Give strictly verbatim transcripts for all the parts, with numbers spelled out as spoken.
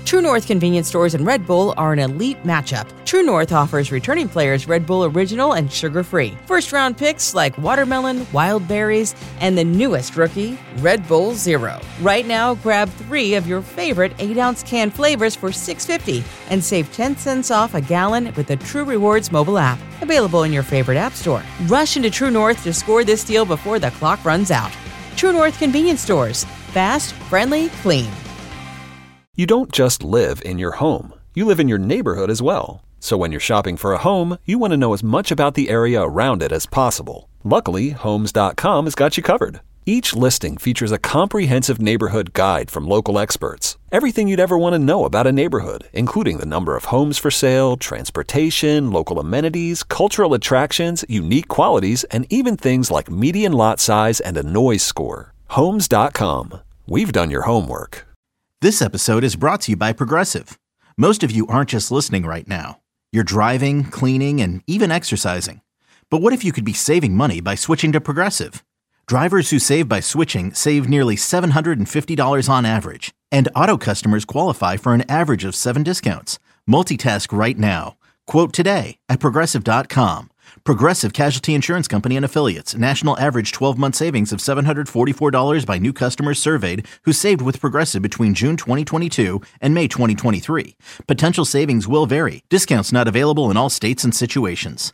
True North Convenience Stores and Red Bull are an elite matchup. True North offers returning players Red Bull Original and sugar-free. First-round picks like watermelon, wild berries, and the newest rookie, Red Bull Zero. Right now, grab three of your favorite eight-ounce can flavors for six dollars and fifty cents and save ten cents off a gallon with the True Rewards mobile app. Available in your favorite app store. Rush into True North to score this deal before the clock runs out. True North Convenience Stores. Fast, friendly, clean. You don't just live in your home. You live in your neighborhood as well. So when you're shopping for a home, you want to know as much about the area around it as possible. Luckily, Homes dot com has got you covered. Each listing features a comprehensive neighborhood guide from local experts. Everything you'd ever want to know about a neighborhood, including the number of homes for sale, transportation, local amenities, cultural attractions, unique qualities, and even things like median lot size and a noise score. Homes dot com. We've done your homework. This episode is brought to you by Progressive. Most of you aren't just listening right now. You're driving, cleaning, and even exercising. But what if you could be saving money by switching to Progressive? Drivers who save by switching save nearly seven hundred fifty dollars on average. And auto customers qualify for an average of seven discounts. Multitask right now. Quote today at Progressive dot com. Progressive Casualty Insurance Company and Affiliates. National average twelve-month savings of seven hundred forty-four dollars by new customers surveyed who saved with Progressive between June twenty twenty-two and May twenty twenty-three. Potential savings will vary. Discounts not available in all states and situations.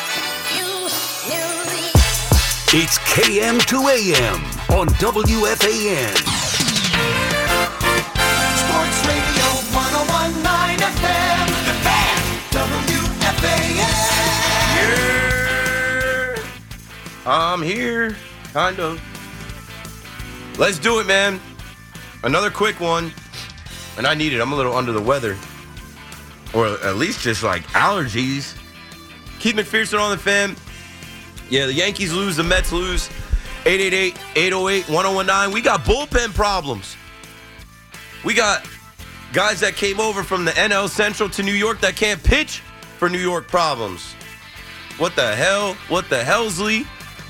It's K M to A M on W F A N. Sports Radio one oh one point nine F M. The Fan. W F A N. Yeah. I'm here, kind of. Let's do it, man. Another quick one. And I need it. I'm a little under the weather. Or at least just like allergies. Keith McPherson on the Fan. Yeah, the Yankees lose, the Mets lose. eight eight eight, eight oh eight, one oh one nine. We got bullpen problems. We got guys that came over from the N L Central to New York that can't pitch for New York problems. What the hell? What the Helsley?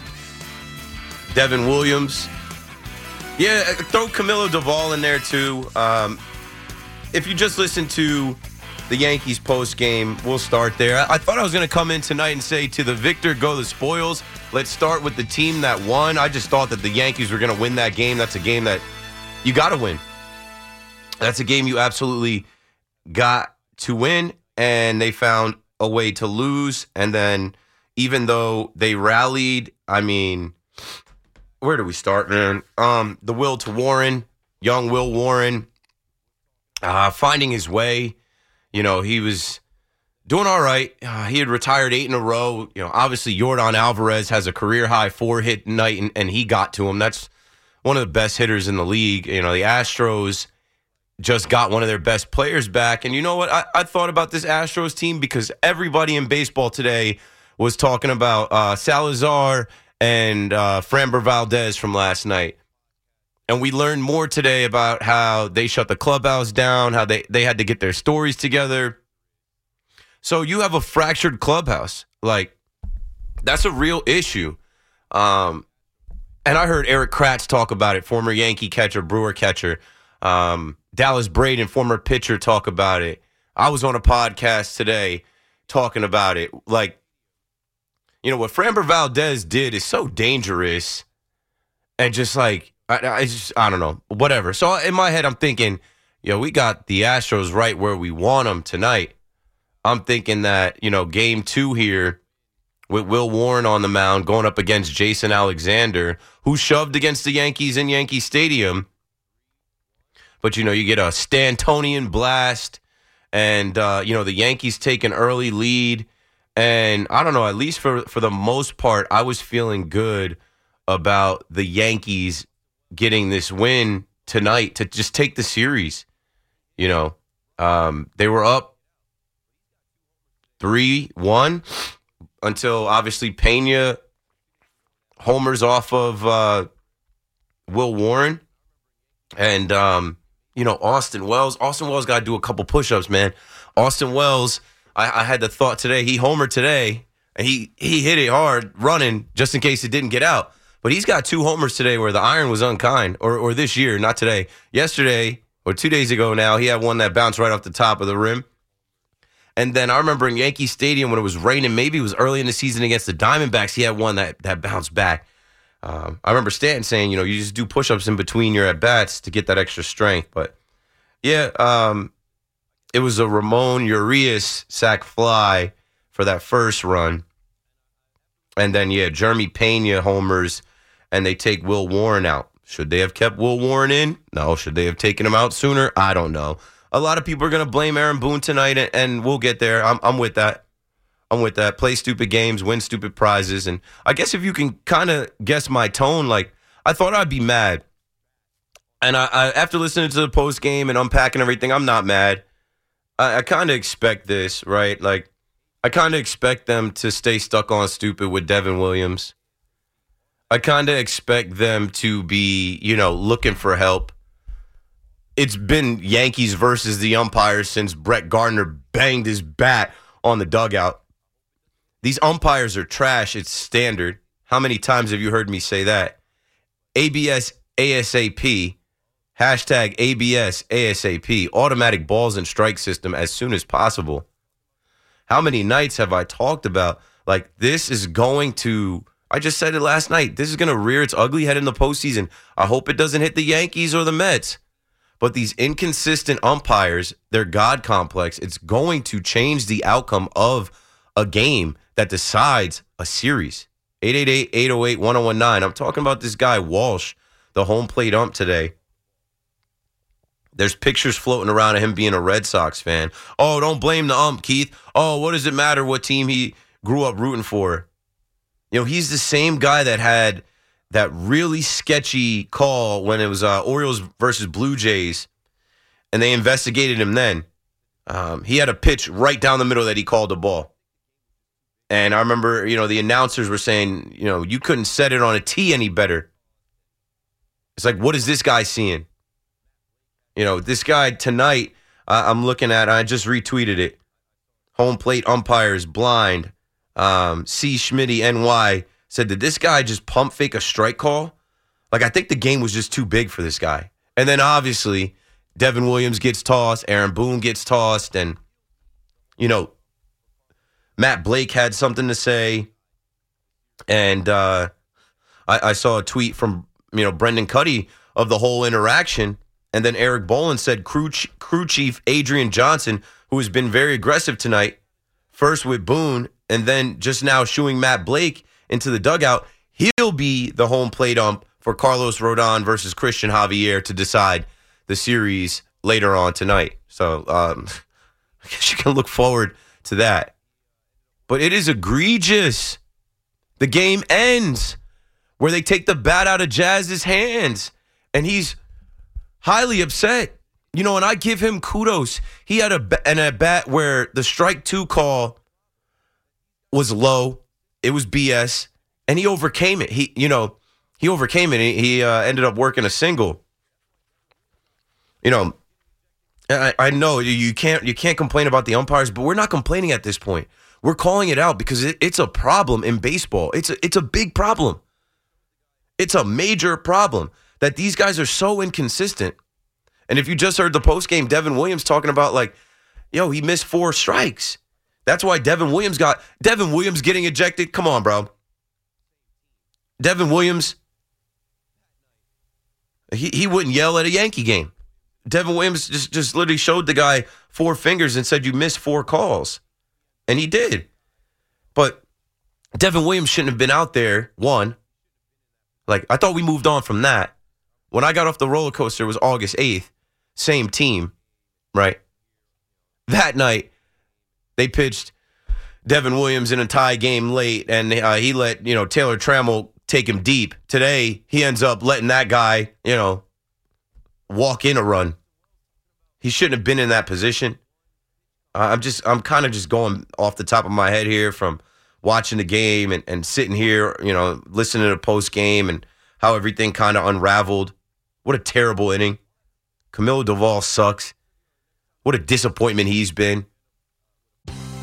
Devin Williams. Yeah, throw Camilo Duvall in there too. Um, if you just listen to the Yankees post game, we'll start there. I, I thought I was going to come in tonight and say to the victor, go the spoils. Let's start with the team that won. I just thought that the Yankees were going to win that game. That's a game that you got to win. That's a game you absolutely got to win, and they found a way to lose. And then even though they rallied, I mean, where do we start, man? Um, the will to Warren, young Will Warren, uh, finding his way. You know, he was doing all right. Uh, he had retired eight in a row. You know, obviously Yordan Alvarez has a career-high four-hit night, and, and he got to him. That's one of the best hitters in the league. You know, the Astros just got one of their best players back. And you know what? I, I thought about this Astros team because everybody in baseball today was talking about uh, Salazar and uh, Framber Valdez from last night. And we learned more today about how they shut the clubhouse down, how they, they had to get their stories together. So you have a fractured clubhouse. Like, that's a real issue. Um, and I heard Eric Kratz talk about it, former Yankee catcher, Brewer catcher. Um, Dallas Braden, former pitcher, talk about it. I was on a podcast today talking about it. Like, you know, what Framber Valdez did is so dangerous and just like, I, I just, I don't know, whatever. So in my head, I'm thinking, yo, we got the Astros right where we want them tonight. I'm thinking that, you know, game two here with Will Warren on the mound going up against Jason Alexander, who shoved against the Yankees in Yankee Stadium. But, you know, you get a Stantonian blast and, uh, you know, the Yankees take an early lead. And I don't know, at least for, for the most part, I was feeling good about the Yankees getting this win tonight to just take the series. You know, um, they were up three one until obviously Pena homers off of uh, Will Warren. And, um, you know, Austin Wells. Austin Wells got to do a couple push-ups, man. Austin Wells, I, I had the thought today, he homered today, and he, he hit it hard running just in case it didn't get out. But he's got two homers today where the iron was unkind, or or this year, not today. Yesterday, or two days ago now, he had one that bounced right off the top of the rim. And then I remember in Yankee Stadium when it was raining, maybe it was early in the season against the Diamondbacks, he had one that, that bounced back. Um, I remember Stanton saying, you know, you just do push-ups in between your at-bats to get that extra strength. But, yeah, um, it was a Ramon Urias sac fly for that first run. And then, yeah, Jeremy Pena homers, and they take Will Warren out. Should they have kept Will Warren in? No. Should they have taken him out sooner? I don't know. A lot of people are going to blame Aaron Boone tonight, and, and we'll get there. I'm, I'm with that. I'm with that. Play stupid games, win stupid prizes. And I guess if you can kind of guess my tone, like, I thought I'd be mad. And I, I after listening to the post game and unpacking everything, I'm not mad. I, I kind of expect this, right? Like, I kind of expect them to stay stuck on stupid with Devin Williams. I kind of expect them to be, you know, looking for help. It's been Yankees versus the umpires since Brett Gardner banged his bat on the dugout. These umpires are trash. It's standard. How many times have you heard me say that? A B S ASAP, hashtag A B S ASAP, automatic balls and strike system as soon as possible. How many nights have I talked about, like, this is going to, I just said it last night, this is going to rear its ugly head in the postseason. I hope it doesn't hit the Yankees or the Mets. But these inconsistent umpires, their God complex, it's going to change the outcome of a game that decides a series. eight eight eight, eight oh eight, one oh one nine. I'm talking about this guy, Walsh, the home plate ump today. There's pictures floating around of him being a Red Sox fan. Oh, don't blame the ump, Keith. Oh, what does it matter what team he grew up rooting for? You know, he's the same guy that had that really sketchy call when it was uh, Orioles versus Blue Jays, and they investigated him then. Um, he had a pitch right down the middle that he called the ball. And I remember, you know, the announcers were saying, you know, you couldn't set it on a tee any better. It's like, what is this guy seeing? You know, this guy tonight, uh, I'm looking at, I just retweeted it. Home plate umpires blind. Um, C. Schmitty N Y said, did this guy just pump fake a strike call? Like, I think the game was just too big for this guy. And then obviously, Devin Williams gets tossed, Aaron Boone gets tossed, and, you know, Matt Blake had something to say, and uh, I, I saw a tweet from, you know, Brendan Cuddy of the whole interaction, and then Eric Boland said crew, ch- crew chief Adrian Johnson, who has been very aggressive tonight, first with Boone, and then just now shooing Matt Blake into the dugout, he'll be the home plate ump for Carlos Rodon versus Christian Javier to decide the series later on tonight. So um, I guess you can look forward to that. But it is egregious. The game ends where they take the bat out of Jazz's hands, and he's highly upset. You know, and I give him kudos. He had a, an at-bat where the strike two call was low. It was B S, and he overcame it. He, you know, he overcame it. He, he uh, ended up working a single. You know, I, I know you can't you can't complain about the umpires, but we're not complaining at this point. We're calling it out because it, it's a problem in baseball. It's a, it's a big problem. It's a major problem that these guys are so inconsistent. And if you just heard the postgame, Devin Williams talking about, like, yo, he missed four strikes. That's why Devin Williams got Devin Williams getting ejected. Come on, bro. Devin Williams, he, he wouldn't yell at a Yankee game. Devin Williams just, just literally showed the guy four fingers and said, you missed four calls. And he did. But Devin Williams shouldn't have been out there, one. Like, I thought we moved on from that. When I got off the roller coaster, it was August eighth. Same team, right? That night, they pitched Devin Williams in a tie game late, and uh, he let, you know, Taylor Trammell take him deep. Today, he ends up letting that guy, you know, walk in a run. He shouldn't have been in that position. I'm just, I'm kind of just going off the top of my head here from watching the game and, and sitting here, you know, listening to the post game and how everything kind of unraveled. What a terrible inning. Camilo Doval sucks. What a disappointment he's been.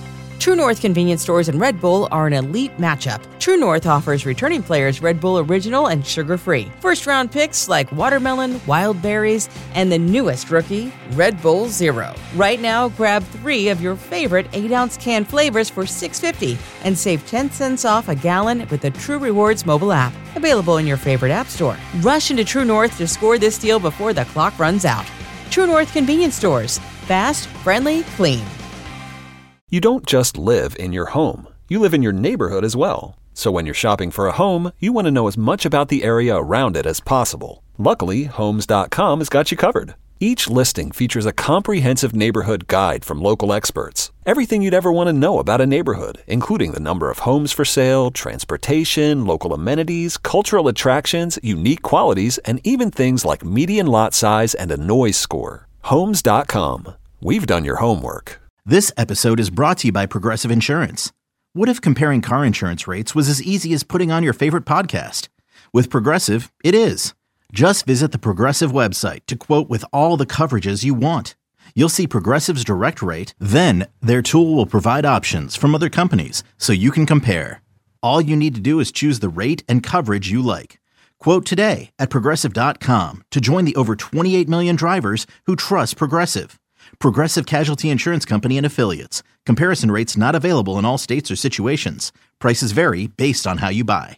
True North convenience stores and Red Bull are an elite matchup. True North offers returning players Red Bull Original and sugar-free. First-round picks like watermelon, wild berries, and the newest rookie, Red Bull Zero. Right now, grab three of your favorite eight-ounce can flavors for six dollars and fifty cents and save ten cents off a gallon with the True Rewards mobile app. Available in your favorite app store. Rush into True North to score this deal before the clock runs out. True North convenience stores. Fast, friendly, clean. You don't just live in your home. You live in your neighborhood as well. So when you're shopping for a home, you want to know as much about the area around it as possible. Luckily, Homes dot com has got you covered. Each listing features a comprehensive neighborhood guide from local experts. Everything you'd ever want to know about a neighborhood, including the number of homes for sale, transportation, local amenities, cultural attractions, unique qualities, and even things like median lot size and a noise score. Homes dot com. We've done your homework. This episode is brought to you by Progressive Insurance. What if comparing car insurance rates was as easy as putting on your favorite podcast? With Progressive, it is. Just visit the Progressive website to quote with all the coverages you want. You'll see Progressive's direct rate, then their tool will provide options from other companies so you can compare. All you need to do is choose the rate and coverage you like. Quote today at Progressive dot com to join the over twenty-eight million drivers who trust Progressive. Progressive Casualty Insurance Company and Affiliates. Comparison rates not available in all states or situations. Prices vary based on how you buy.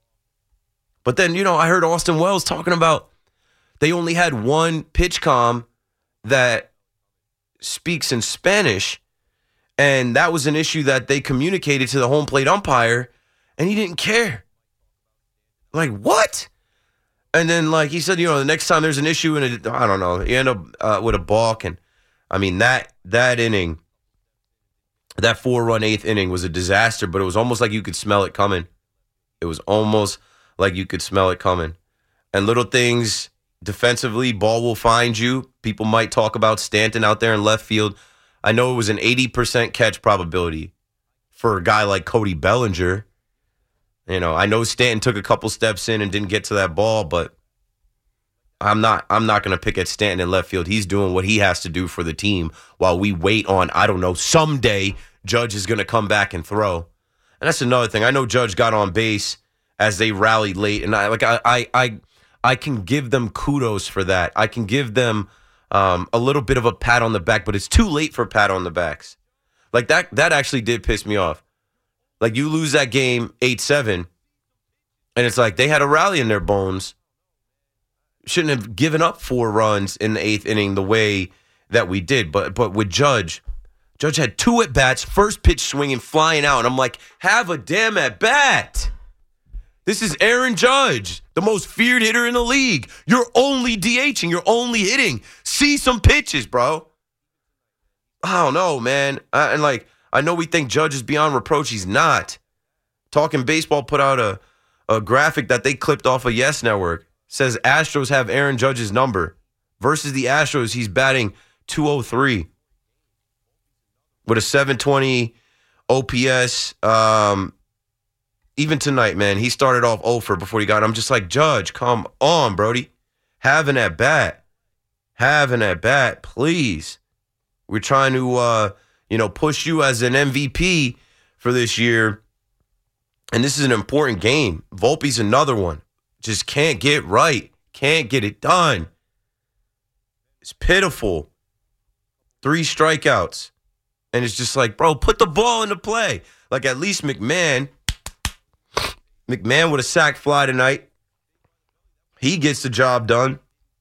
But then, you know, I heard Austin Wells talking about they only had one pitch comm that speaks in Spanish, and that was an issue that they communicated to the home plate umpire, and he didn't care. Like, what? And then, like, he said, you know, the next time there's an issue, and I don't know, you end up uh, with a balk, and I mean, that that inning, that four-run eighth inning was a disaster, but it was almost like you could smell it coming. It was almost like you could smell it coming. And little things defensively, ball will find you. People might talk about Stanton out there in left field. I know it was an eighty percent catch probability for a guy like Cody Bellinger. You know, I know Stanton took a couple steps in and didn't get to that ball, but I'm not I'm not going to pick at Stanton in left field. He's doing what he has to do for the team while we wait on, I don't know, someday Judge is going to come back and throw. And that's another thing. I know Judge got on base as they rallied late, and I like I I I, I can give them kudos for that. I can give them um, a little bit of a pat on the back, but it's too late for pat on the backs. Like that that actually did piss me off. Like you lose that game eight seven, and it's like they had a rally in their bones. Shouldn't have given up four runs in the eighth inning the way that we did. But but with Judge, Judge had two at-bats, first pitch swinging, flying out. And I'm like, have a damn at-bat. This is Aaron Judge, the most feared hitter in the league. You're only DHing. You're only hitting. See some pitches, bro. I don't know, man. I, and, like, I know we think Judge is beyond reproach. He's not. Talking Baseball put out a, a graphic that they clipped off of Yes Network. Says Astros have Aaron Judge's number. Versus the Astros, he's batting two oh three with a seven twenty O P S. Um, even tonight, man, he started off oh for before he got. I'm just like, Judge, come on, Brody. Have an at bat. Have an at bat, please. We're trying to, uh, you know, push you as an M V P for this year, and this is an important game. Volpe's another one. Just can't get right. Can't get it done. It's pitiful. Three strikeouts. And it's just like, bro, put the ball into play. Like at least McMahon. McMahon with a sac fly tonight. He gets the job done.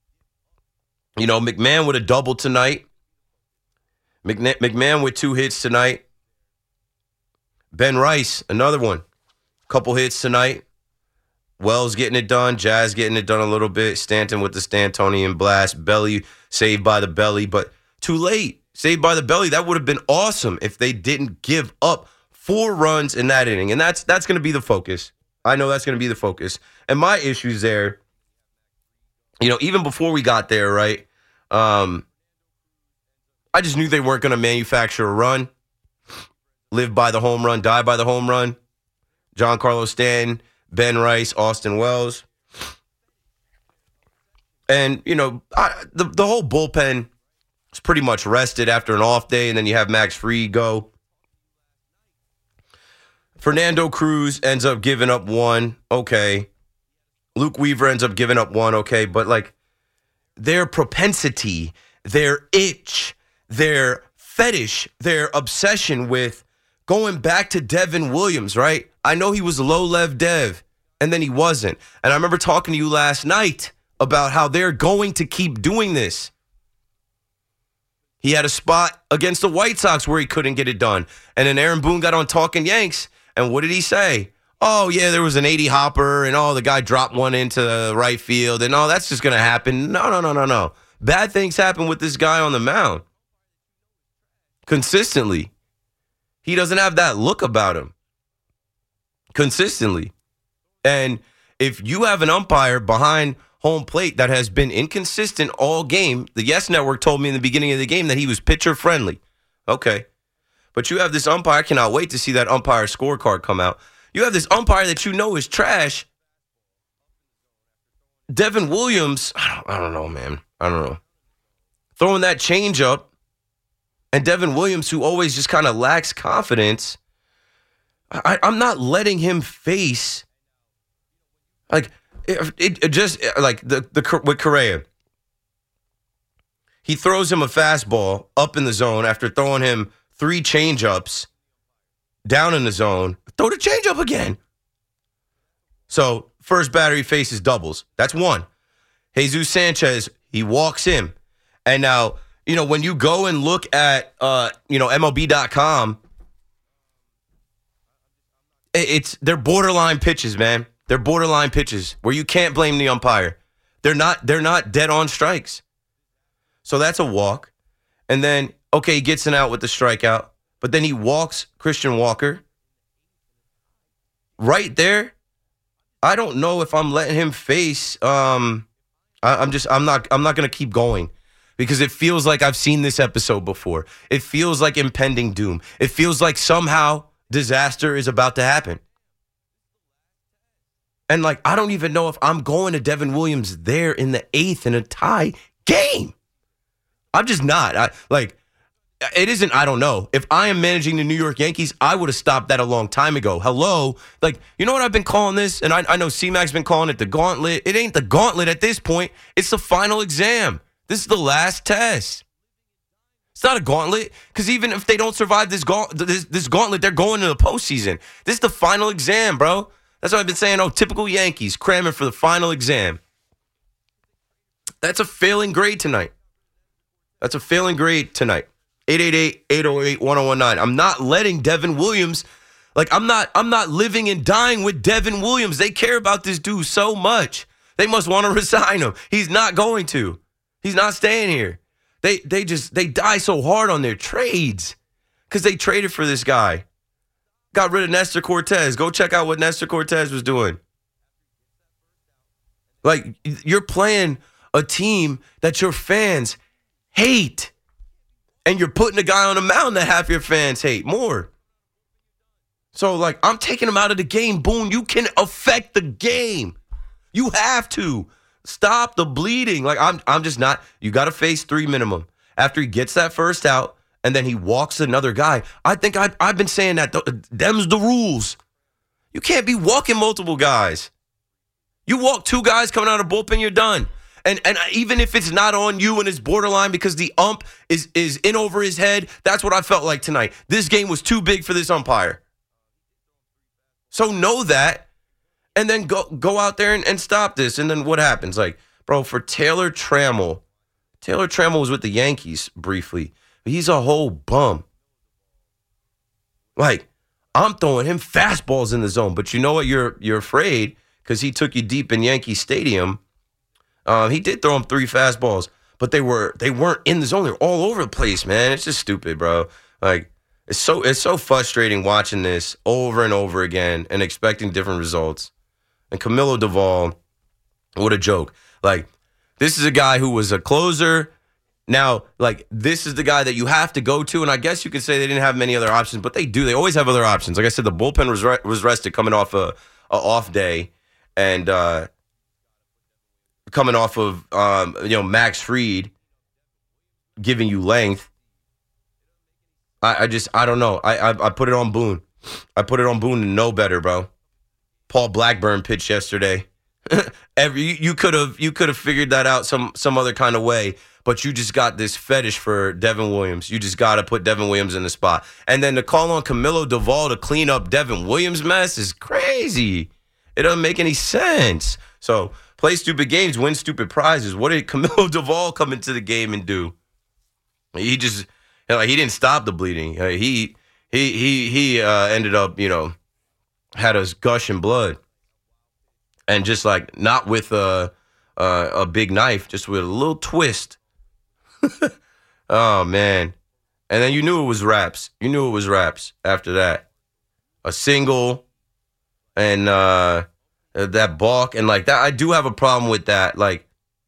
You know, McMahon with a double tonight. McNa- McMahon with two hits tonight. Ben Rice, another one. Couple hits tonight. Wells getting it done. Jazz getting it done a little bit. Stanton with the Stantonian blast. Belly saved by the belly, but too late. Saved by the belly. That would have been awesome if they didn't give up four runs in that inning. And that's that's going to be the focus. I know that's going to be the focus. And my issues there, you know, even before we got there, right, um, I just knew they weren't going to manufacture a run. Live by the home run, die by the home run. Giancarlo Stanton, Ben Rice, Austin Wells. And, you know, I, the, the whole bullpen is pretty much rested after an off day, and then you have Max Fried go. Fernando Cruz ends up giving up one. Okay. Luke Weaver ends up giving up one. Okay. But like their propensity, their itch, their fetish, their obsession with going back to Devin Williams, right? I know he was low-lev Dev, and then he wasn't. And I remember talking to you last night about how they're going to keep doing this. He had a spot against the White Sox where he couldn't get it done. And then Aaron Boone got on Talking Yanks, and what did he say? Oh, yeah, there was an eighty hopper, and oh, the guy dropped one into the right field, and oh, that's just going to happen. No, no, no, no, no. Bad things happen with this guy on the mound. Consistently. He doesn't have that look about him. Consistently. And if you have an umpire behind home plate that has been inconsistent all game, the Yes Network told me in the beginning of the game that he was pitcher friendly. Okay. But you have this umpire, I cannot wait to see that umpire scorecard come out. You have this umpire that you know is trash. Devin Williams, I don't, I don't know, man. I don't know. Throwing that changeup, and Devin Williams, who always just kind of lacks confidence, I, I'm not letting him face, like, it, it, it just, like, the, the with Correa. He throws him a fastball up in the zone after throwing him three changeups down in the zone. Throw the changeup again. So, first batter he faces doubles. That's one. Jesus Sanchez, he walks him. And now, you know, when you go and look at, uh, you know, M L B dot com, it's they're borderline pitches, man. They're borderline pitches where you can't blame the umpire. They're not they're not dead on strikes. So that's a walk. And then, okay, he gets an out with the strikeout, but then he walks Christian Walker. Right there, I don't know if I'm letting him face. Um, I, I'm just I'm not I'm not gonna keep going. Because it feels like I've seen this episode before. It feels like impending doom. It feels like somehow disaster is about to happen. And, like, I don't even know if I'm going to Devin Williams there in the eighth in a tie game. I'm just not. I, like, it isn't, I don't know. If I am managing the New York Yankees, I would have stopped that a long time ago. Hello? Like, you know what I've been calling this? And I, I know C-Mac's been calling it the gauntlet. It ain't the gauntlet at this point. It's the final exam. This is the last test. It's not a gauntlet, because even if they don't survive this, gaunt- this this gauntlet, they're going to the postseason. This is the final exam, bro. That's what I've been saying. Oh, typical Yankees, cramming for the final exam. That's a failing grade tonight. That's a failing grade tonight. eight eight eight, eight oh eight, one oh one nine. I'm not letting Devin Williams, like, I'm not, I'm not living and dying with Devin Williams. They care about this dude so much. They must want to resign him. He's not going to. He's not staying here. They they just, they die so hard on their trades because they traded for this guy. Got rid of Nestor Cortez. Go check out what Nestor Cortez was doing. Like, you're playing a team that your fans hate. And you're putting a guy on the mound that half your fans hate more. So, like, I'm taking him out of the game. Boone, you can affect the game. You have to. Stop the bleeding. Like, I'm I'm just not. You got to face three minimum. After he gets that first out, and then he walks another guy. I think I've, I've been saying that. Them's the rules. You can't be walking multiple guys. You walk two guys coming out of bullpen, you're done. And and even if it's not on you and it's borderline because the ump is, is in over his head, that's what I felt like tonight. This game was too big for this umpire. So know that. And then go go out there and, and stop this. And then what happens? Like, bro, for Taylor Trammell, Taylor Trammell was with the Yankees briefly. But he's a whole bum. Like, I'm throwing him fastballs in the zone. But you know what? You're you're afraid because he took you deep in Yankee Stadium. Um, he did throw him three fastballs. But they, were, they weren't in the zone. They were all over the place, man. It's just stupid, bro. Like, it's so it's so frustrating watching this over and over again and expecting different results. And Camilo Doval, what a joke. Like, this is a guy who was a closer. Now, like, this is the guy that you have to go to. And I guess you could say they didn't have many other options, but they do. They always have other options. Like I said, the bullpen was re- was rested coming off a, a off day. And uh, coming off of, um, you know, Max Fried giving you length. I, I just, I don't know. I, I I put it on Boone. I put it on Boone to know better, bro. Paul Blackburn pitched yesterday. Every you could have you could have figured that out some some other kind of way, but you just got this fetish for Devin Williams. You just got to put Devin Williams in the spot, and then to call on Camilo Duvall to clean up Devin Williams' mess is crazy. It doesn't make any sense. So play stupid games, win stupid prizes. What did Camilo Duvall come into the game and do? He just like he didn't stop the bleeding. He he he he uh, ended up you know had us gushing blood. And just like not with a, a a big knife, just with a little twist. Oh man! And then you knew it was raps. You knew it was raps after that. A single, and uh, that balk, and like that. I do have a problem with that. Like,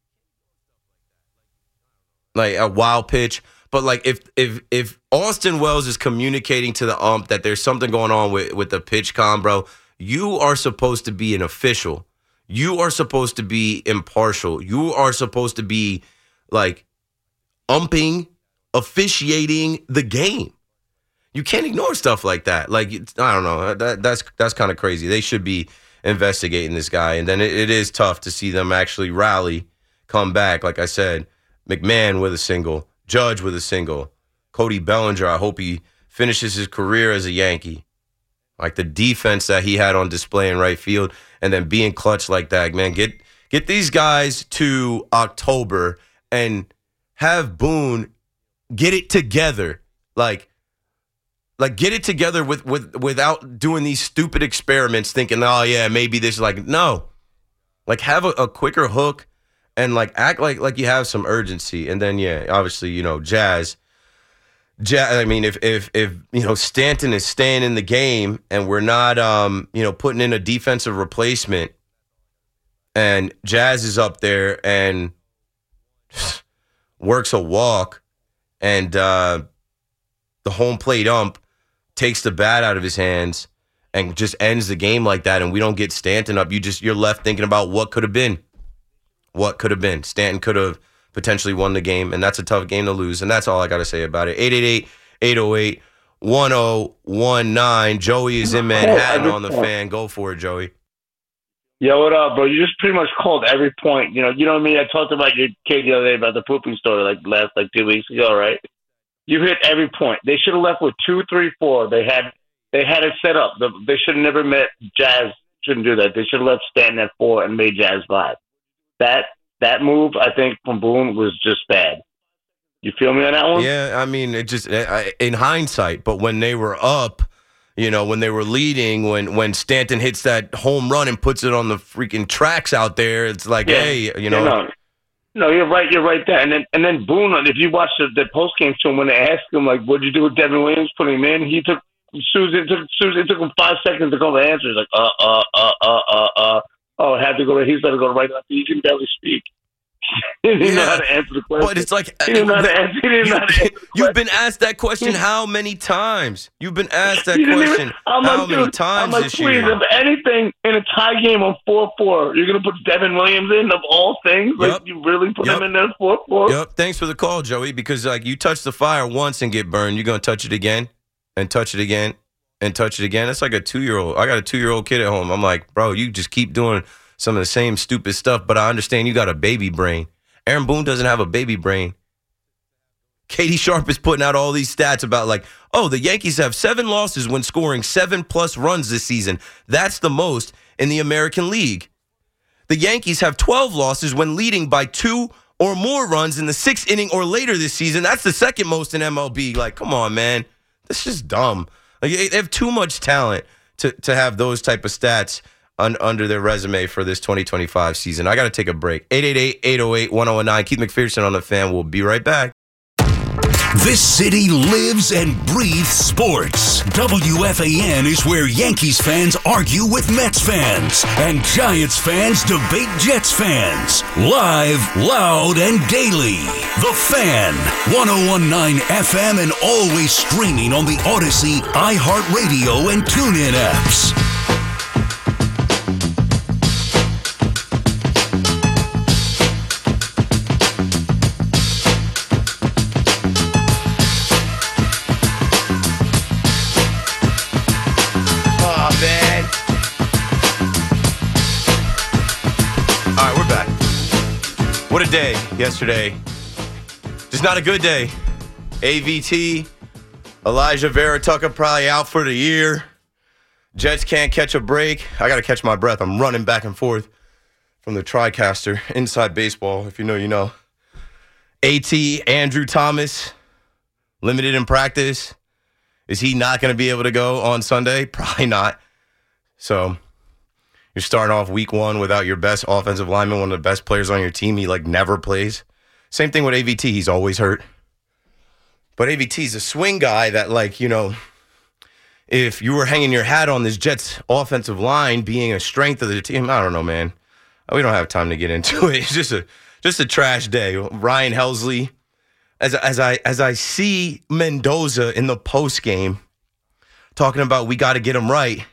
like a wild pitch. But like if if if Austin Wells is communicating to the ump that there's something going on with with the pitch com, bro, you are supposed to be an official. You are supposed to be impartial. You are supposed to be like umping, officiating the game. You can't ignore stuff like that. Like I don't know. That that's that's kind of crazy. They should be investigating this guy. And then it, it is tough to see them actually rally, come back. Like I said, McMahon with a single, Judge with a single, Cody Bellinger. I hope he finishes his career as a Yankee. Like the defense that he had on display in right field, and then being clutch like that, man. Get get these guys to October and have Boone get it together. Like, like get it together with with without doing these stupid experiments, thinking, oh yeah, maybe this is like no. Like have a, a quicker hook and like act like like you have some urgency. And then yeah, obviously, you know, Jazz. I mean, if if if you know Stanton is staying in the game and we're not, um, you know, putting in a defensive replacement, and Jazz is up there and works a walk, and uh, the home plate ump takes the bat out of his hands and just ends the game like that, and we don't get Stanton up, you just you're left thinking about what could have been, what could have been. Stanton could have potentially won the game, and that's a tough game to lose, and that's all I got to say about it. eight eight eight, eight oh eight, one oh one nine. Joey is in Manhattan on the Fan. Go for it, Joey. Yo, what up, bro? You just pretty much called every point. You know, you know what I mean? I talked about your kid the other day about the pooping story like last, like two weeks ago, right? You hit every point. They should have left with two, three, four. They had they had it set up. They should have never met Jazz. Shouldn't do that. They should have left Stanton at four and made Jazz five. That That move, I think, from Boone was just bad. You feel me on that one? Yeah, I mean, it just in hindsight, but when they were up, you know, when they were leading, when when Stanton hits that home run and puts it on the freaking tracks out there, it's like, yeah. hey, you know. Yeah, no. no, you're right. You're right there. And then and then Boone, if you watch the, the post game show, when they asked him like, "What'd you do with Devin Williams putting him in?" He took Susan. It took Susan. It took him five seconds to come to answer. He's like, uh, uh, uh, uh, uh, uh. Oh, had to go. He's got to go right after. He can barely speak. He didn't yeah. know how to answer the question. But it's like he didn't know how to answer. He didn't know how to answer the you've question. been asked that question how many times? You've been asked that You didn't question even- I'm how like, many dude, times I'm like, this please, year? if anything in a tie game on four four, you're gonna put Devin Williams in of all things. Yep. Like you really put Yep. him in there four four. Yep. Thanks for the call, Joey. Because like you touch the fire once and get burned, you're gonna touch it again, and touch it again, and touch it again. It's like a two year old. I got a two year old kid at home. I'm like, bro, you just keep doing some of the same stupid stuff. But I understand you got a baby brain. Aaron Boone doesn't have a baby brain. Katie Sharp is putting out all these stats about like, oh, the Yankees have seven losses when scoring seven plus runs this season. That's the most in the American League. The Yankees have twelve losses when leading by two or more runs in the sixth inning or later this season. That's the second most in M L B. Like, come on, man. This is dumb. Like, they have too much talent to, to have those type of stats Un, under their resume for this twenty twenty-five season. I got to take a break. eight eight eight, eight oh eight, one oh one nine. Keith McPherson on the Fan. We'll be right back. This city lives and breathes sports. W F A N is where Yankees fans argue with Mets fans and Giants fans debate Jets fans. Live, loud, and daily. The Fan, ten nineteen F M, and always streaming on the Odyssey, iHeartRadio, and TuneIn apps. day yesterday. Just not a good day. A V T, Elijah Vera Tucker probably out for the year. Jets can't catch a break. I got to catch my breath. I'm running back and forth from the TriCaster, Inside Baseball, if you know, you know. AT, Andrew Thomas, limited in practice. Is he not going to be able to go on Sunday? Probably not. So you're starting off week one without your best offensive lineman, one of the best players on your team. He, like, never plays. Same thing with A V T. He's always hurt. But A V T's a swing guy that, like, you know, if you were hanging your hat on this Jets offensive line being a strength of the team, I don't know, man. We don't have time to get into it. It's just a just a trash day. Ryan Helsley, as as I as I see Mendoza in the post game talking about we got to get him right,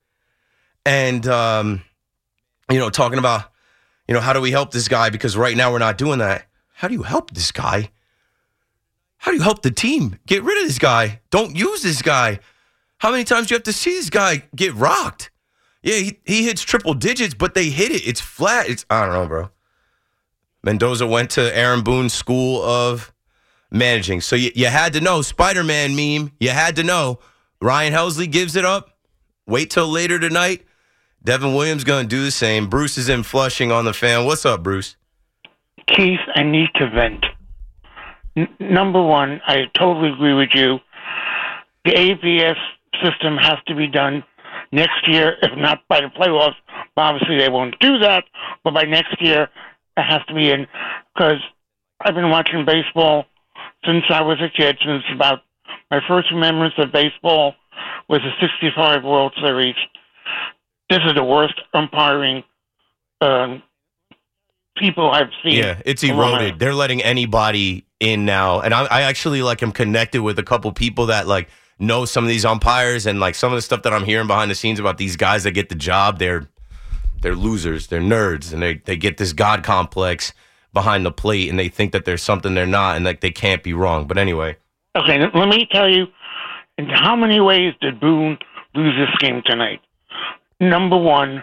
and um, you know, talking about, you know, how do we help this guy, because right now we're not doing that. How do you help this guy? How do you help the team get rid of this guy? Don't use this guy. How many times do you have to see this guy get rocked? Yeah, he, he hits triple digits, but they hit it. It's flat. It's I don't know, bro. Mendoza went to Aaron Boone's school of managing. So you, you had to know. Spider-Man meme, you had to know. Ryan Helsley gives it up. Wait till later tonight. Devin Williams going to do the same. Bruce is in Flushing on the Fan. What's up, Bruce? Keith, I need to vent. N- number one, I totally agree with you. The A B S system has to be done next year, if not by the playoffs. Obviously, they won't do that, but by next year, it has to be in, because I've been watching baseball since I was a kid, since about my first remembrance of baseball was the sixty-five World Series. This is the worst umpiring um, people I've seen. Yeah, it's eroded. They're letting anybody in now. And I, I actually, like, am connected with a couple people that, like, know some of these umpires, and, like, some of the stuff that I'm hearing behind the scenes about these guys that get the job, they're they're losers, they're nerds, and they, they get this God complex behind the plate, and they think that there's something they're not, and, like, they can't be wrong. But anyway. Okay, let me tell you, in how many ways did Boone lose this game tonight? Number one,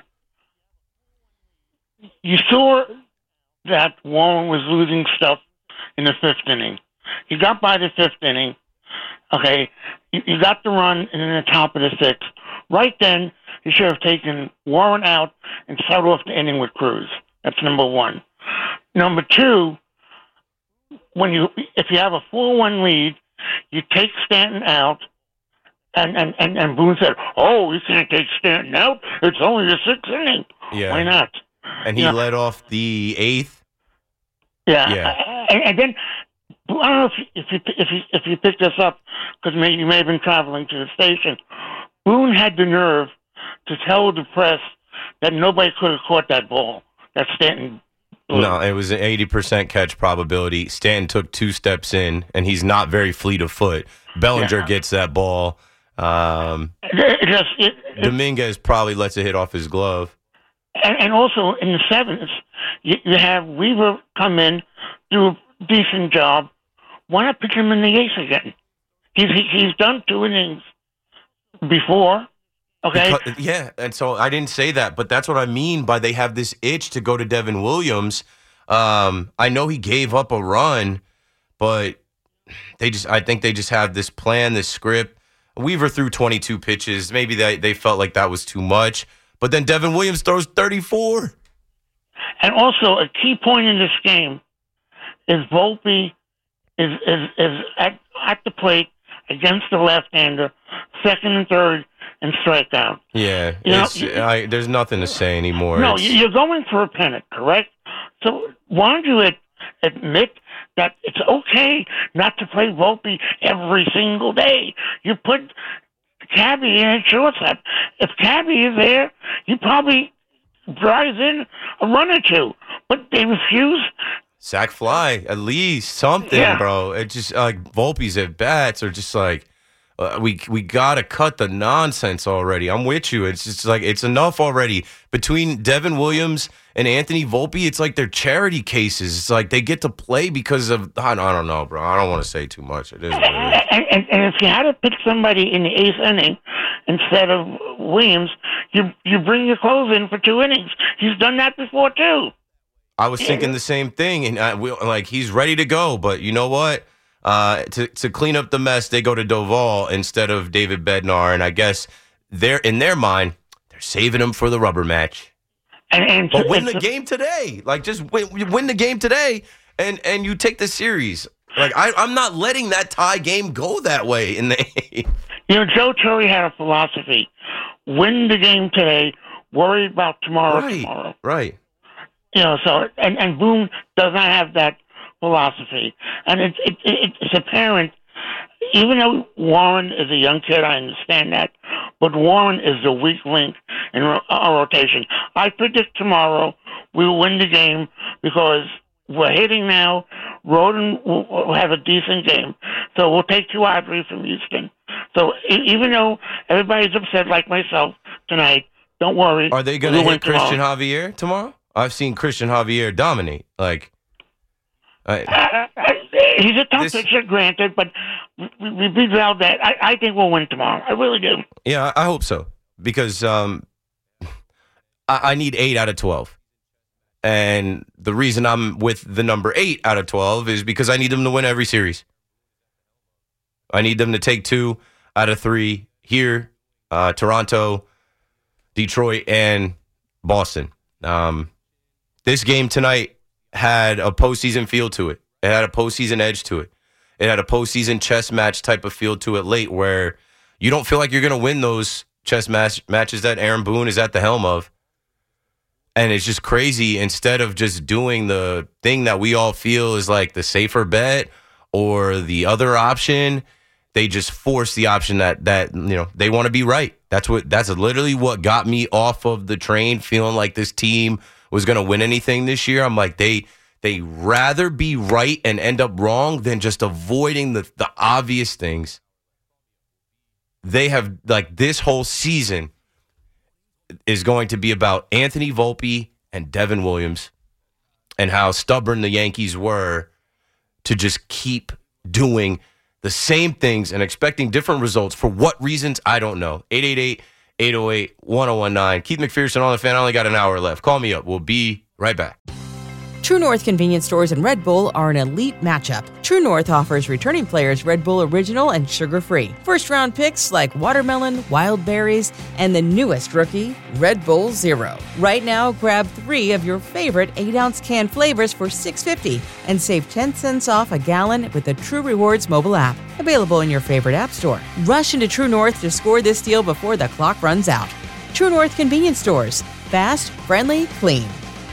you saw that Warren was losing stuff in the fifth inning. He got by the fifth inning. Okay, you, you got the run in the top of the sixth. Right then, you should have taken Warren out and started off the inning with Cruz. That's number one. Number two, when you if you have a four one lead, you take Stanton out, and, and, and, and Boone said, oh, you can't take Stanton out. It's only the sixth inning. Yeah. Why not? And he you know, led off the eighth. Yeah. Yeah. And, and then, I don't know if you, if you, if you, if you picked this up, because maybe you may have been traveling to the station. Boone had the nerve to tell the press that nobody could have caught that ball. That Stanton blew. No, it was an eighty percent catch probability. Stanton took two steps in, and he's not very fleet of foot. Bellinger Yeah. gets that ball. Um, It just, it, it, Dominguez probably lets it hit off his glove. and, and also in the seventh, you, you have Weaver come in, do a decent job. Why not pick him in the eighth again? He's he, he's done two innings before. Okay. Because, yeah, and so I didn't say that, but that's what I mean by they have this itch to go to Devin Williams. Um, I know he gave up a run, but they just I think they just have this plan, this script. Weaver threw twenty-two pitches. Maybe they, they felt like that was too much. But then Devin Williams throws thirty-four. And also, a key point in this game is Volpe is is, is at, at the plate against the left-hander, second and third, and strikeout. Yeah, You know, it's, you- I, there's nothing to say anymore. No, It's- you're going for a pennant, correct? So why don't you ad- admit that it's okay not to play Volpe every single day? You put Cabby in at shortstop. If Cabby is there, you probably drives in a run or two. But they refuse. Sack fly, at least something, Yeah. bro. It just like Volpe's at bats are just like uh, we we gotta cut the nonsense already. I'm with you. It's just like it's enough already between Devin Williams and Anthony Volpe. It's like they're charity cases. It's like they get to play because of I don't, I don't know, bro. I don't want to say too much. It is what it is. And, and, and if you had to pick somebody in the eighth inning instead of Williams, you you bring your clothes in for two innings. He's done that before too. I was thinking the same thing, and I, we, like he's ready to go. But you know what? Uh, to to clean up the mess, they go to Doval instead of David Bednar, and I guess they're in their mind they're saving him for the rubber match. And, and but win the game today. Like just win, win the game today, and and you take the series. Like I, I'm not letting that tie game go that way. In the you know, Joe Torre had a philosophy: win the game today, worry about tomorrow. Right, tomorrow. right. You know, so and and Boone does not have that philosophy, and it's it, it, it's apparent. Even though Warren is a young kid, I understand that, but Warren is the weak link in our rotation. I predict tomorrow we will win the game because we're hitting now. Roden will have a decent game, so we'll take two out of three from Houston. So even though everybody's upset like myself tonight, don't worry. Are they going to hit Christian Javier tomorrow? I've seen Christian Javier dominate. Like, I, uh, he's a tough this, pitcher, granted, but we, we beat Valdez. I, I think we'll win tomorrow. I really do. Yeah, I hope so because um, I, I need eight out of twelve. And the reason I'm with the number eight out of twelve is because I need them to win every series. I need them to take two out of three here, uh, Toronto, Detroit, and Boston. Um, this game tonight had a postseason feel to it. It had a postseason edge to it. It had a postseason chess match type of feel to it late where you don't feel like you're going to win those chess match matches that Aaron Boone is at the helm of. And it's just crazy. Instead of just doing the thing that we all feel is like the safer bet or the other option, they just force the option that, that you know, they want to be right. That's what. That's literally what got me off of the train, feeling like this team was going to win anything this year. I'm like, they they rather be right and end up wrong than just avoiding the, the obvious things. They have, like, this whole season is going to be about Anthony Volpe and Devin Williams and how stubborn the Yankees were to just keep doing the same things and expecting different results. For what reasons, I don't know. eight eight eight, eight oh eight, one oh one nine. Keith McPherson on the Fan. I only got an hour left. Call me up. We'll be right back. True North convenience stores and Red Bull are an elite matchup. True North offers returning players Red Bull Original and sugar-free. First-round picks like watermelon, wild berries, and the newest rookie, Red Bull Zero. Right now, grab three of your favorite eight-ounce can flavors for six dollars and fifty cents and save ten cents off a gallon with the True Rewards mobile app. Available in your favorite app store. Rush into True North to score this deal before the clock runs out. True North convenience stores. Fast, friendly, clean.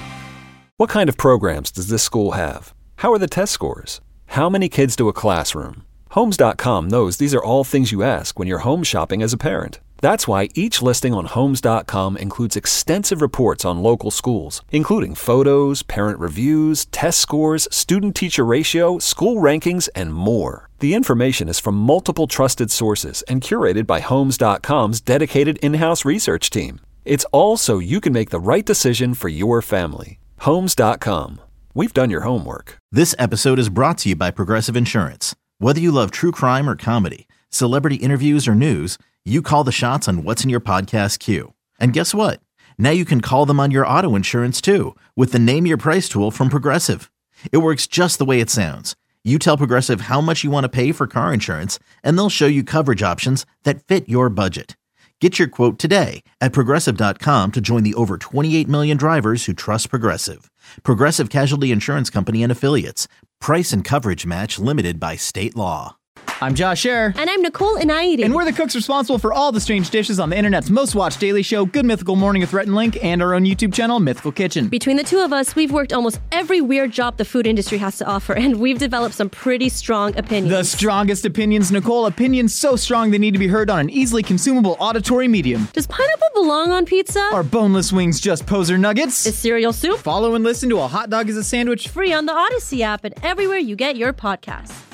What kind of programs does this school have? How are the test scores? How many kids to a classroom? Homes dot com knows these are all things you ask when you're home shopping as a parent. That's why each listing on Homes dot com includes extensive reports on local schools, including photos, parent reviews, test scores, student-teacher ratio, school rankings, and more. The information is from multiple trusted sources and curated by Homes dot com's dedicated in-house research team. It's all so you can make the right decision for your family. Homes dot com. We've done your homework. This episode is brought to you by Progressive Insurance. Whether you love true crime or comedy, celebrity interviews or news, you call the shots on what's in your podcast queue. And guess what? Now you can call them on your auto insurance too with the Name Your Price tool from Progressive. It works just the way it sounds. You tell Progressive how much you want to pay for car insurance, and they'll show you coverage options that fit your budget. Get your quote today at Progressive dot com to join the over twenty-eight million drivers who trust Progressive. Progressive Casualty Insurance Company and Affiliates. Price and coverage match limited by state law. I'm Josh Scherer. And I'm Nicole Inaidi. And we're the cooks responsible for all the strange dishes on the internet's most watched daily show, Good Mythical Morning with Rhett and Link, and our own YouTube channel, Mythical Kitchen. Between the two of us, we've worked almost every weird job the food industry has to offer, and we've developed some pretty strong opinions. The strongest opinions, Nicole. Opinions so strong they need to be heard on an easily consumable auditory medium. Does pineapple belong on pizza? Are boneless wings just poser nuggets? Is cereal soup? Follow and listen to A Hot Dog is a Sandwich. Free on the Odyssey app and everywhere you get your podcasts.